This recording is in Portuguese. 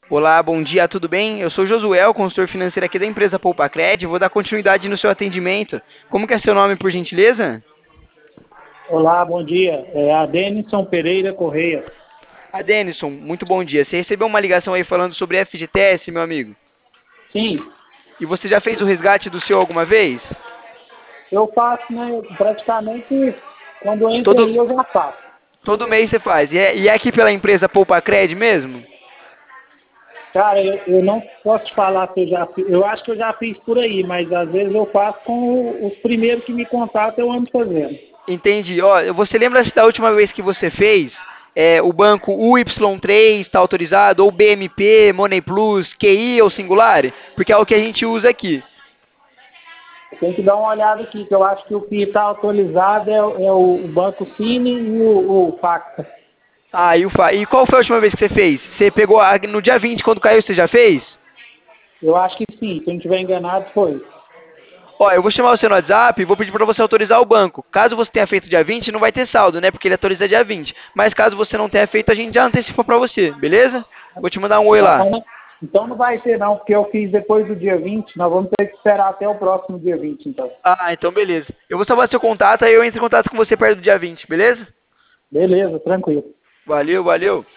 Olá, bom dia, tudo bem? Eu sou o Josué, o consultor financeiro aqui da empresa Poupacred. Vou dar continuidade no seu atendimento. Como que é seu nome, por gentileza? Olá, bom dia. É a Denison Pereira Correia. Ah, Denison, muito bom dia. Você recebeu uma ligação aí falando sobre FGTS, meu amigo? Sim, E você já fez o resgate do seu alguma vez? eu faço, né? Praticamente quando entra Todo, aí eu já faço. todo mês você faz. E é aqui pela empresa Poupacred mesmo? Cara, eu não posso te falar se eu já fiz. Eu acho que eu já fiz por aí, mas às vezes eu faço com os primeiros que me contatam, eu ando fazendo. Entendi. Ó, você lembra se da última vez que você fez, o banco UY3 está autorizado, ou BMP, Money Plus, QI ou Singular? Porque é o que a gente usa aqui. Tem que dar uma olhada aqui, que eu acho que o que está autorizado é o Banco Cine e o Facta. Ah, e qual foi a última vez que você fez? Você pegou no dia 20 quando caiu, você já fez? Eu acho que sim, se eu não estiver enganado, foi. Ó, eu vou chamar você no WhatsApp e vou pedir para você autorizar o banco. Caso você tenha feito dia 20, não vai ter saldo, né? Porque ele autoriza dia 20. Mas caso você não tenha feito, a gente já antecipa para você, beleza? Vou te mandar um oi lá. Então não vai ter não, porque eu fiz depois do dia 20. Nós vamos ter que esperar até o próximo dia 20, então. Ah, então beleza. Eu vou salvar seu contato, aí eu entro em contato com você perto do dia 20, beleza? Beleza, tranquilo. Valeu, valeu.